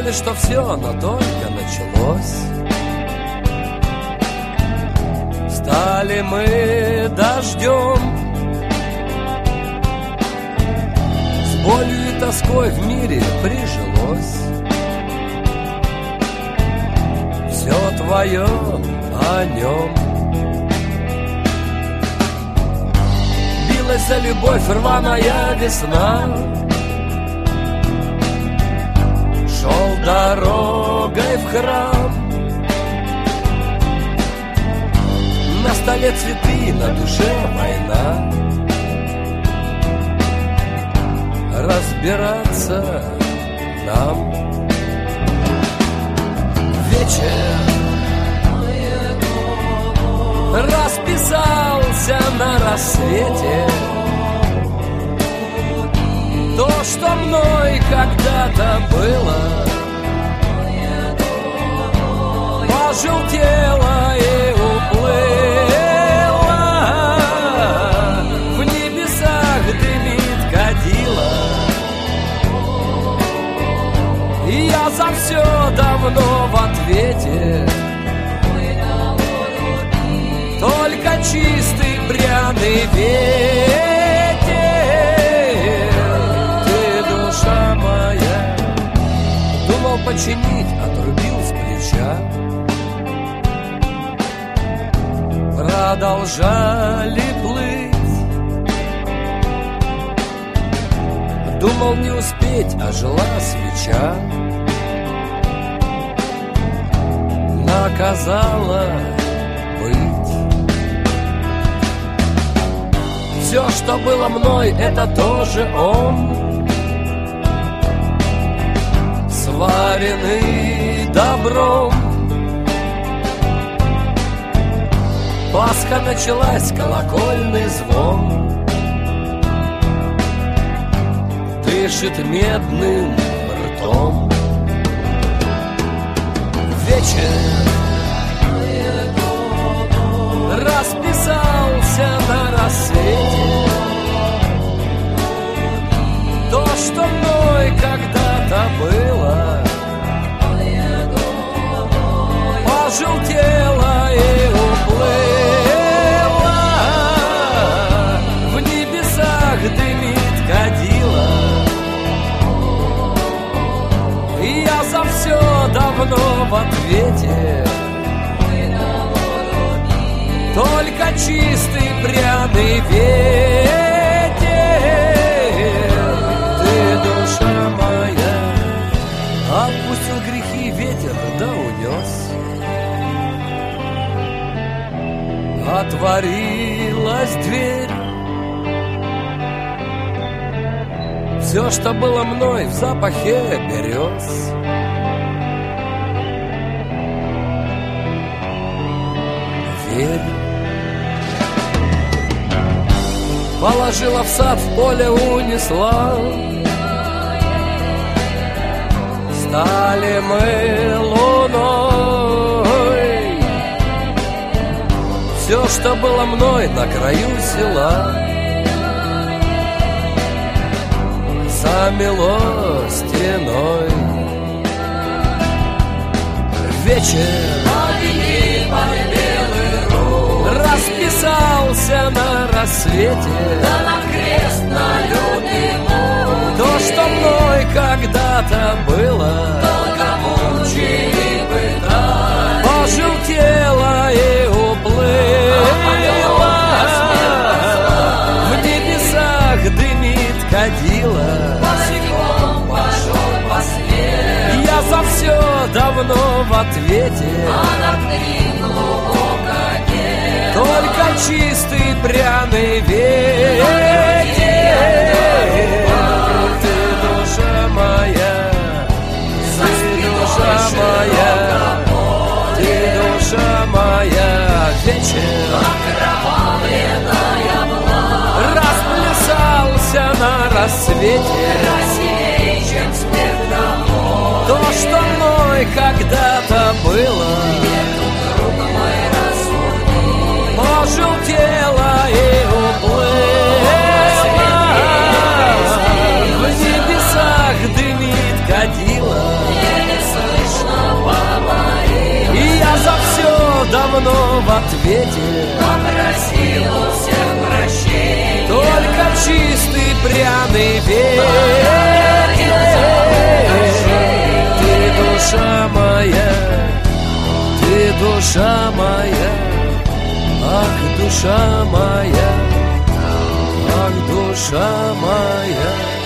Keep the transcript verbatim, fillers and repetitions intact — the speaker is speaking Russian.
Думали, что все, но только началось. Стали мы дождем, с болью и тоской в мире прижилось. Все твое о нем. Билась за любовь рваная весна, шел дорогой в храм. На столе цветы, на душе война. Разбираться нам. Вечер расписался на рассвете. То, что мной когда-то было, пожелтело и уплыло. В небесах дымит кадила. И я за все давно в ответе. Только чистый пряный ветер. Ты, душа моя. Думал починить, отрубил с плеча. Продолжали плыть. Думал не успеть, а жила свеча. Наказала быть. Все, что было мной, это тоже он, сваренный добром. Пасха началась, колокольный звон дышит медным ртом. Вечер расписался на рассвете. То, что мной когда-то было, пожелтело и уплыло. В небесах дымит кадила. И я за все давно в ответе. Только чистый пряный ветер. Ты, душа моя. Отпустил грехи ветер, да унес. Отворилась дверь. Все, что было мной, в запахе берез. Верь. Положила в сад, в поле унесла. Стали мы луной. Все, что было мной, на краю села. Замело стеной. Вечер расписался на рассвете. Да на крест на лютый муки. То, что мной когда-то было, долго мучили пытали. Пожелтело и уплыло. В небесах дымит кадила. Босиком пошел по свету. Я за все давно в ответе. А над ним глубоко нет. Только чистый пряный ветер. Ты, душа моя. Ты, душа моя. Ты, душа моя. Вечер окровавленная была. Расплясался на рассвете. Красивее, чем смерть домой. То, что мной когда-то было, Друг мой, рассуди. пожелтело и уплыло. В небесах дымит кадила. Небеса но в ответе попросил у всех прощения. только чистый пряный ветер. Ты душа моя, ты душа моя, ах, душа моя, ах, душа моя.